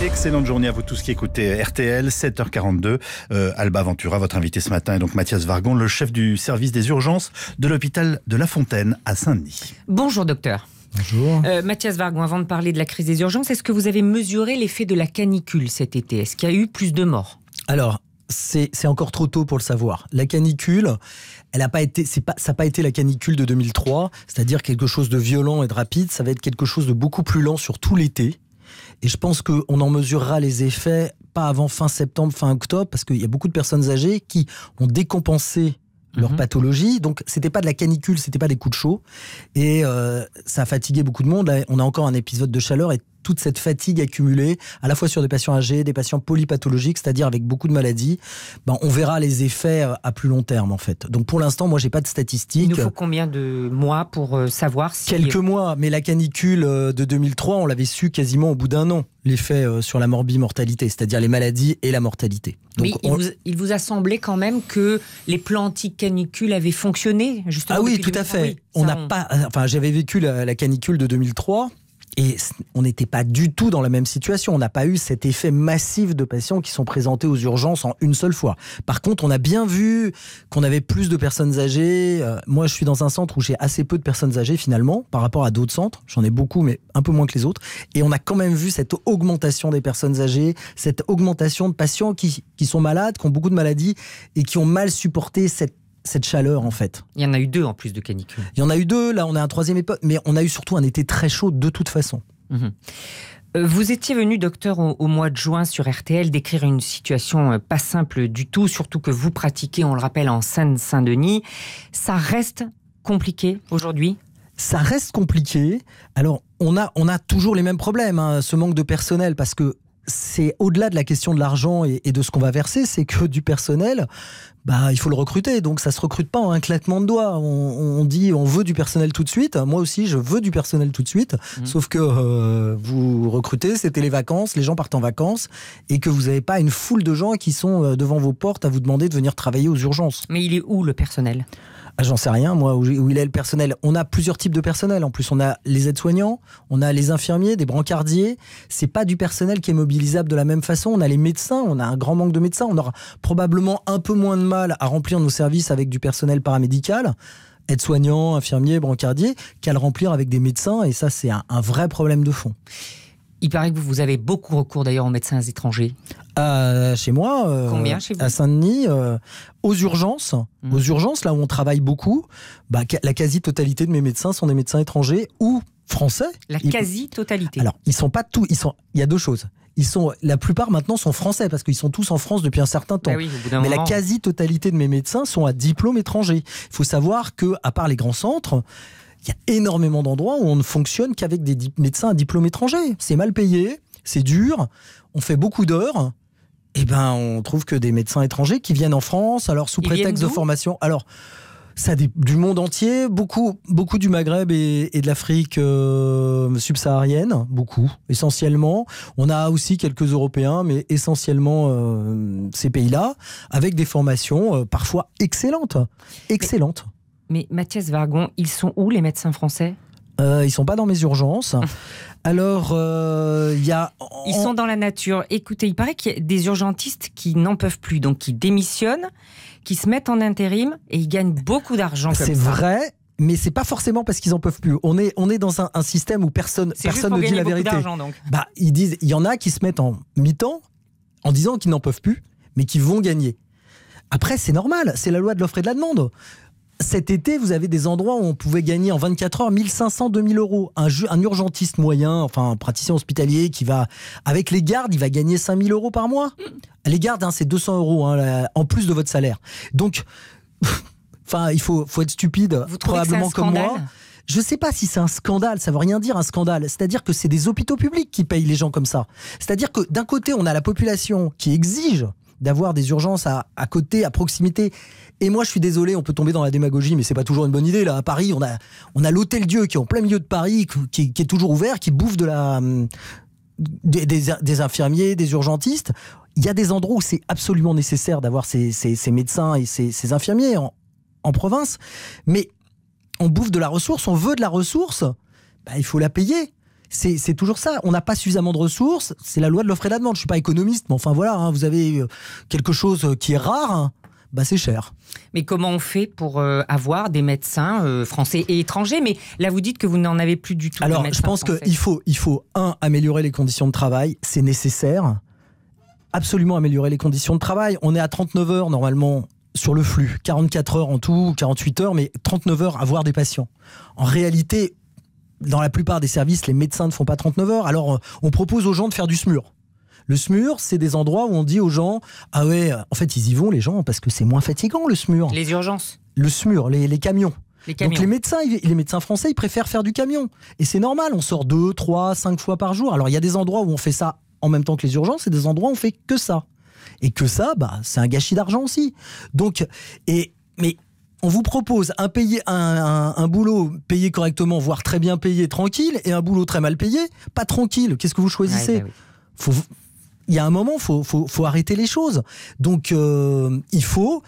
Excellente journée à vous tous qui écoutez RTL, 7h42. Alba Ventura, votre invité ce matin, est donc Mathias Vargon, le chef du service des urgences de l'hôpital de La Fontaine à Saint-Denis. Bonjour docteur. Bonjour. Mathias Vargon, avant de parler de la crise des urgences, est-ce que vous avez mesuré l'effet de la canicule cet été ? Est-ce qu'il y a eu plus de morts ? Alors, c'est encore trop tôt pour le savoir. La canicule, ça n'a pas été la canicule de 2003, c'est-à-dire quelque chose de violent et de rapide. Ça va être quelque chose de beaucoup plus lent sur tout l'été. Et je pense qu'on en mesurera les effets pas avant fin septembre, fin octobre, parce qu'il y a beaucoup de personnes âgées qui ont décompensé leur pathologie. Donc, c'était pas de la canicule, c'était pas des coups de chaud. Et ça a fatigué beaucoup de monde. Là, on a encore un épisode de chaleur et toute cette fatigue accumulée, à la fois sur des patients âgés, des patients polypathologiques, c'est-à-dire avec beaucoup de maladies, on verra les effets à plus long terme, en fait. Donc, pour l'instant, moi, j'ai pas de statistiques. Il nous faut combien de mois pour savoir si... Quelques mois, mais la canicule de 2003, on l'avait su quasiment au bout d'un an, l'effet sur la morbimortalité, c'est-à-dire les maladies et la mortalité. Donc, mais il vous a semblé quand même que les plans anti-canicule avaient fonctionné, justement. Ah oui, tout à fait. J'avais vécu la canicule de 2003. Et on n'était pas du tout dans la même situation. On n'a pas eu cet effet massif de patients qui sont présentés aux urgences en une seule fois. Par contre, on a bien vu qu'on avait plus de personnes âgées. Moi, je suis dans un centre où j'ai assez peu de personnes âgées, finalement, par rapport à d'autres centres. J'en ai beaucoup, mais un peu moins que les autres. Et on a quand même vu cette augmentation des personnes âgées, cette augmentation de patients qui sont malades, qui ont beaucoup de maladies et qui ont mal supporté cette chaleur, en fait. Il y en a eu 2 en plus de canicule. Il y en a eu 2, là on a un 3e époque, mais on a eu surtout un été très chaud de toute façon. Vous étiez venu, docteur, au mois de juin sur RTL décrire une situation pas simple du tout, surtout que vous pratiquez, on le rappelle, en Seine-Saint-Denis. Ça reste compliqué aujourd'hui ? Ça reste compliqué. Alors, on a toujours les mêmes problèmes, ce manque de personnel, parce que c'est au-delà de la question de l'argent et de ce qu'on va verser, c'est que du personnel, il faut le recruter. Donc ça se recrute pas en un claquement de doigts. On dit on veut du personnel tout de suite. Moi aussi, je veux du personnel tout de suite. Sauf que vous recrutez, c'était les vacances, les gens partent en vacances et que vous n'avez pas une foule de gens qui sont devant vos portes à vous demander de venir travailler aux urgences. Mais il est où le personnel ? J'en sais rien, moi, où il est le personnel. On a plusieurs types de personnel. En plus, on a les aides-soignants, on a les infirmiers, des brancardiers. C'est pas du personnel qui est mobilisable de la même façon. On a les médecins, on a un grand manque de médecins. On aura probablement un peu moins de mal à remplir nos services avec du personnel paramédical, aides-soignants, infirmiers, brancardiers, qu'à le remplir avec des médecins. Et ça, c'est un vrai problème de fond. Il paraît que vous avez beaucoup recours d'ailleurs aux médecins étrangers. Chez moi, combien chez vous ? À Saint-Denis, aux urgences, là où on travaille beaucoup, la quasi-totalité de mes médecins sont des médecins étrangers ou français. La quasi-totalité. Alors, ils sont pas tous. Il y a 2 choses. La plupart maintenant sont français parce qu'ils sont tous en France depuis un certain temps. Oui, au bout d'un moment. La quasi-totalité de mes médecins sont à diplôme étranger. Il faut savoir que, à part les grands centres, il y a énormément d'endroits où on ne fonctionne qu'avec des médecins à diplôme étranger. C'est mal payé, c'est dur, on fait beaucoup d'heures. On trouve que des médecins étrangers qui viennent en France, alors sous prétexte de formation. Alors, ça du monde entier, beaucoup du Maghreb et de l'Afrique subsaharienne, beaucoup, essentiellement. On a aussi quelques Européens, mais essentiellement ces pays-là, avec des formations parfois excellentes. Mais Mathias Vargon, ils sont où les médecins français ? Ils sont pas dans mes urgences. Alors, Ils sont dans la nature. Écoutez, il paraît qu'il y a des urgentistes qui n'en peuvent plus, donc qui démissionnent, qui se mettent en intérim et ils gagnent beaucoup d'argent comme ça. C'est vrai, mais c'est pas forcément parce qu'ils en peuvent plus. On est dans un système où personne ne dit la vérité. Donc. Il y en a qui se mettent en mi-temps en disant qu'ils n'en peuvent plus, mais qui vont gagner. Après, c'est normal, c'est la loi de l'offre et de la demande. Cet été, vous avez des endroits où on pouvait gagner en 24 heures 1500, 2000 euros. Un urgentiste moyen, enfin un praticien hospitalier qui va, avec les gardes, il va gagner 5000 euros par mois. Les gardes, c'est 200 euros en plus de votre salaire. Donc, il faut être stupide, probablement comme moi. Je ne sais pas si c'est un scandale, ça ne veut rien dire un scandale. C'est-à-dire que c'est des hôpitaux publics qui payent les gens comme ça. C'est-à-dire que d'un côté, on a la population qui exige d'avoir des urgences à côté, à proximité. Et moi, je suis désolé, on peut tomber dans la démagogie, mais c'est pas toujours une bonne idée. Là, à Paris, on a l'Hôtel-Dieu qui est en plein milieu de Paris, qui est toujours ouvert, qui bouffe des infirmiers, des urgentistes. Il y a des endroits où c'est absolument nécessaire d'avoir ces médecins et ces infirmiers en province. Mais on bouffe de la ressource, on veut de la ressource, il faut la payer. C'est toujours ça. On n'a pas suffisamment de ressources. C'est la loi de l'offre et de la demande. Je suis pas économiste, mais enfin voilà, vous avez quelque chose qui est rare, c'est cher. Mais comment on fait pour avoir des médecins français et étrangers? Mais là, vous dites que vous n'en avez plus du tout. Alors, je pense qu'il faut, améliorer les conditions de travail. C'est nécessaire. Absolument améliorer les conditions de travail. On est à 39 heures normalement sur le flux. 44 heures en tout, 48 heures, mais 39 heures à voir des patients. En réalité, dans la plupart des services, les médecins ne font pas 39 heures. Alors, on propose aux gens de faire du SMUR. Le SMUR, c'est des endroits où on dit aux gens, ah ouais, en fait, ils y vont, les gens, parce que c'est moins fatigant, le SMUR. Les urgences. Le SMUR, les camions. Donc les médecins français, ils préfèrent faire du camion. Et c'est normal, on sort 2, 3, 5 fois par jour. Alors, il y a des endroits où on fait ça en même temps que les urgences, et des endroits où on fait que ça. Et que ça, c'est un gâchis d'argent aussi. Donc, mais on vous propose un boulot payé correctement, voire très bien payé, tranquille, et un boulot très mal payé, pas tranquille. Qu'est-ce que vous choisissez ? Il y a un moment, faut arrêter les choses. Donc, il faut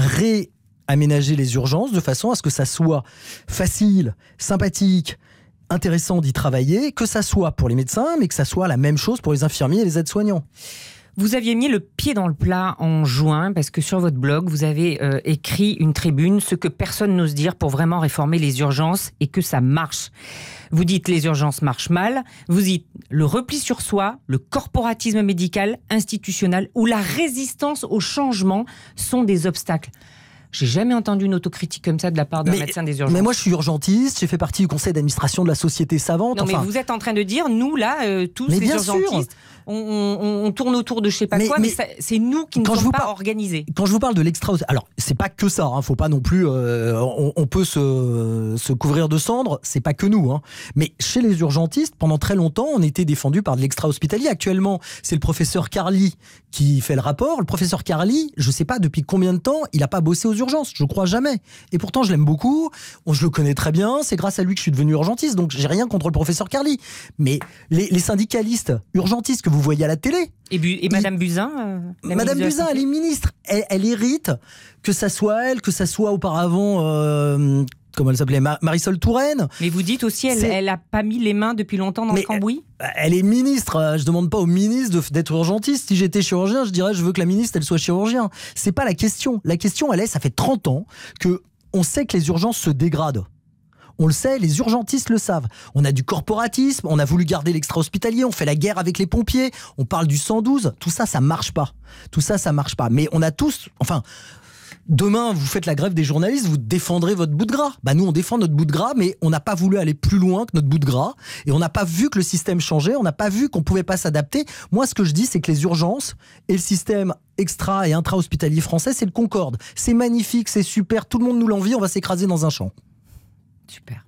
réaménager les urgences de façon à ce que ça soit facile, sympathique, intéressant d'y travailler, que ça soit pour les médecins, mais que ça soit la même chose pour les infirmiers et les aides-soignants. Vous aviez mis le pied dans le plat en juin, parce que sur votre blog, vous avez écrit une tribune, ce que personne n'ose dire pour vraiment réformer les urgences et que ça marche. Vous dites les urgences marchent mal, vous dites le repli sur soi, le corporatisme médical, institutionnel ou la résistance au changement sont des obstacles. J'ai jamais entendu une autocritique comme ça de la part d'un médecin des urgences. Mais moi, je suis urgentiste, j'ai fait partie du conseil d'administration de la Société Savante. Non, mais vous êtes en train de dire, nous, là, tous les urgentistes, on tourne autour de je sais pas quoi, mais c'est nous qui ne sommes pas organisés. Quand je vous parle de alors, c'est pas que ça, faut pas non plus... on peut se couvrir de cendres, c'est pas que nous. Mais chez les urgentistes, pendant très longtemps, on était défendus par de l'extra-hospitalier. Actuellement, c'est le professeur Carly qui fait le rapport. Le professeur Carly, je sais pas depuis combien de temps, il a pas bossé aux urgences, je crois jamais. Et pourtant, je l'aime beaucoup, je le connais très bien, c'est grâce à lui que je suis devenu urgentiste, donc j'ai rien contre le professeur Carly. Mais les syndicalistes urgentistes que vous voyez à la télé... Et Madame Buzyn Madame Buzyn, elle est ministre, elle hérite, que ça soit elle, que ça soit auparavant... comment elle s'appelait, Marisol Touraine. Mais vous dites aussi, elle a pas mis les mains depuis longtemps dans le cambouis ? Elle est ministre. Je demande pas au ministre d'être urgentiste. Si j'étais chirurgien, je dirais je veux que la ministre elle soit chirurgien. C'est pas la question. La question, ça fait 30 ans que on sait que les urgences se dégradent. On le sait, les urgentistes le savent. On a du corporatisme, on a voulu garder l'extra-hospitalier, on fait la guerre avec les pompiers, on parle du 112. Tout ça, ça marche pas. Mais on a tous... Demain, vous faites la grève des journalistes, vous défendrez votre bout de gras. Nous, on défend notre bout de gras, mais on n'a pas voulu aller plus loin que notre bout de gras. Et on n'a pas vu que le système changeait, on n'a pas vu qu'on pouvait pas s'adapter. Moi, ce que je dis, c'est que les urgences et le système extra- et intra-hospitalier français, c'est le Concorde. C'est magnifique, c'est super, tout le monde nous l'envie, on va s'écraser dans un champ. Super.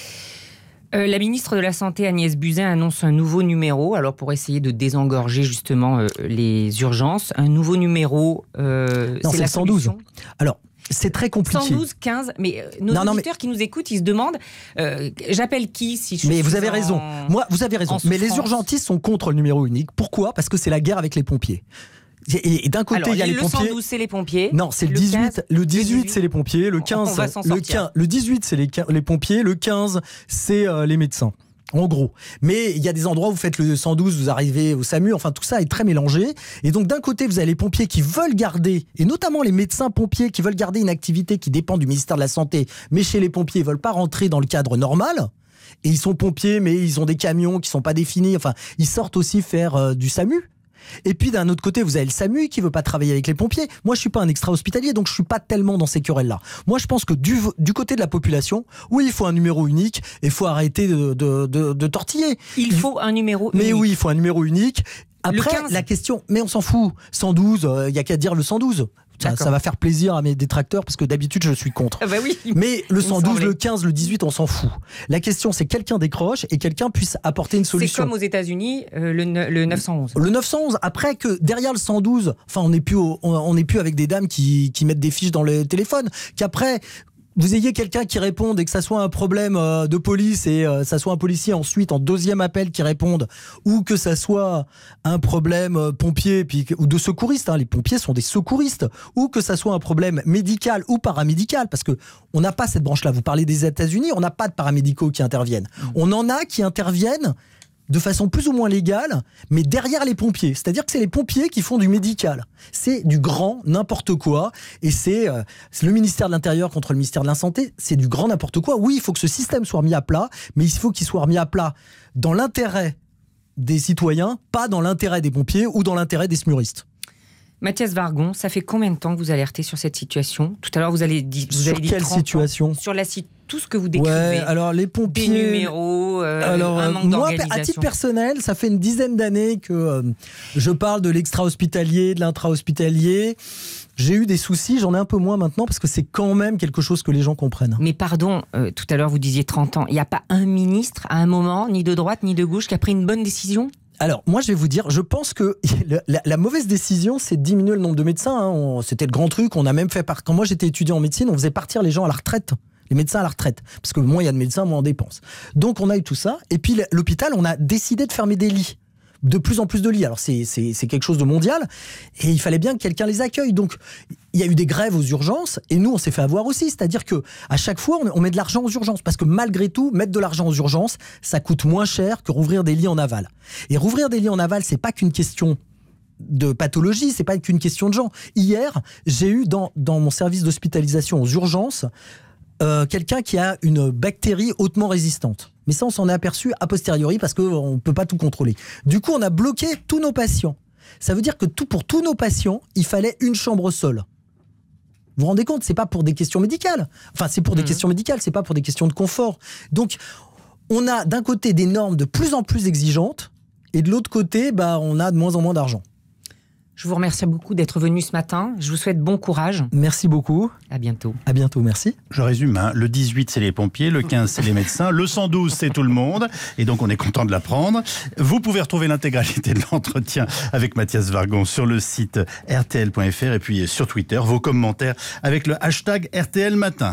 La ministre de la Santé, Agnès Buzyn, annonce un nouveau numéro, alors pour essayer de désengorger justement les urgences. Un nouveau numéro, c'est la 112. Alors, c'est très compliqué. 112, 15, mais nos auditeurs qui nous écoutent, ils se demandent, j'appelle qui si je Mais vous avez raison. Moi, vous avez raison. Mais les urgentistes sont contre le numéro unique. Pourquoi ? Parce que c'est la guerre avec les pompiers. Et d'un côté, il y a les pompiers. Le 112, c'est les pompiers. Non, c'est le 18. 15, le 18, c'est les pompiers. Le 15, le 18, c'est les pompiers. Le 15, c'est les médecins. En gros. Mais il y a des endroits où vous faites le 112, vous arrivez au SAMU, tout ça est très mélangé. Et donc d'un côté, vous avez les pompiers qui veulent garder, et notamment les médecins pompiers qui veulent garder une activité qui dépend du ministère de la Santé, mais chez les pompiers, ils veulent pas rentrer dans le cadre normal. Et ils sont pompiers, mais ils ont des camions qui sont pas définis. Ils sortent aussi faire du SAMU. Et puis d'un autre côté, vous avez le SAMU qui veut pas travailler avec les pompiers. Moi, je suis pas un extra-hospitalier, donc je suis pas tellement dans ces querelles-là. Moi, je pense que du côté de la population, oui, il faut un numéro unique et il faut arrêter de tortiller. Il faut un numéro unique. Mais oui, il faut un numéro unique. Après, la question, mais on s'en fout. 112, il y a qu'à dire le 112. Ça va faire plaisir à mes détracteurs parce que d'habitude je suis contre. Oui, mais le 112, le 15, le 18, on s'en fout. La question c'est que quelqu'un décroche et quelqu'un puisse apporter une solution. C'est comme aux États-Unis le 911. Le 911, après que derrière le 112, on n'est plus avec des dames qui mettent des fiches dans le téléphone, qu'après vous ayez quelqu'un qui réponde et que ça soit un problème de police et ça soit un policier ensuite en deuxième appel qui réponde, ou que ça soit un problème pompier ou de secouriste, les pompiers sont des secouristes, ou que ça soit un problème médical ou paramédical, parce que on n'a pas cette branche-là. Vous parlez des États-Unis, on n'a pas de paramédicaux qui interviennent. On en a qui interviennent de façon plus ou moins légale, mais derrière les pompiers. C'est-à-dire que c'est les pompiers qui font du médical. C'est du grand n'importe quoi. Et c'est le ministère de l'Intérieur contre le ministère de la Santé. C'est du grand n'importe quoi. Oui, il faut que ce système soit remis à plat, mais il faut qu'il soit remis à plat dans l'intérêt des citoyens, pas dans l'intérêt des pompiers ou dans l'intérêt des smuristes. Mathias Vargon, ça fait combien de temps que vous alertez sur cette situation ? Tout à l'heure, vous avez dit sur quelle situation ? Sur tout ce que vous décrivez. Ouais, alors les pompiers... Des numéros, un manque d'organisation. Moi, à titre personnel, ça fait une dizaine d'années que je parle de l'extra-hospitalier, de l'intra-hospitalier. J'ai eu des soucis, j'en ai un peu moins maintenant, parce que c'est quand même quelque chose que les gens comprennent. Mais pardon, tout à l'heure vous disiez 30 ans, il n'y a pas un ministre à un moment, ni de droite ni de gauche, qui a pris une bonne décision ? Alors, moi, je vais vous dire, je pense que la mauvaise décision, c'est de diminuer le nombre de médecins. Hein. C'était le grand truc. On a même fait quand moi, j'étais étudiant en médecine, on faisait partir les gens à la retraite. Les médecins à la retraite. Parce que moins il y a de médecins, moins on dépense. Donc, on a eu tout ça. Et puis, l'hôpital, on a décidé de fermer des lits. De plus en plus de lits. Alors, c'est quelque chose de mondial. Et il fallait bien que quelqu'un les accueille. Donc, il y a eu des grèves aux urgences. Et nous, on s'est fait avoir aussi. C'est-à-dire qu'à chaque fois, on met de l'argent aux urgences. Parce que malgré tout, mettre de l'argent aux urgences, ça coûte moins cher que rouvrir des lits en aval. Et rouvrir des lits en aval, c'est pas qu'une question de pathologie, c'est pas qu'une question de gens. Hier, j'ai eu dans mon service d'hospitalisation aux urgences quelqu'un qui a une bactérie hautement résistante. Mais ça, on s'en est aperçu a posteriori parce qu'on ne peut pas tout contrôler. Du coup, on a bloqué tous nos patients. Ça veut dire que pour tous nos patients, il fallait une chambre seule. Vous vous rendez compte ? C'est pas pour des questions médicales. Enfin, c'est pour des questions médicales, c'est pas pour des questions de confort. Donc, on a d'un côté des normes de plus en plus exigeantes et de l'autre côté, on a de moins en moins d'argent. Je vous remercie beaucoup d'être venu ce matin. Je vous souhaite bon courage. Merci beaucoup. À bientôt. À bientôt, merci. Je résume, le 18 c'est les pompiers, le 15 c'est les médecins, le 112 c'est tout le monde, et donc on est content de l'apprendre. Vous pouvez retrouver l'intégralité de l'entretien avec Mathias Vargon sur le site rtl.fr et puis sur Twitter, vos commentaires avec le hashtag RTL Matin.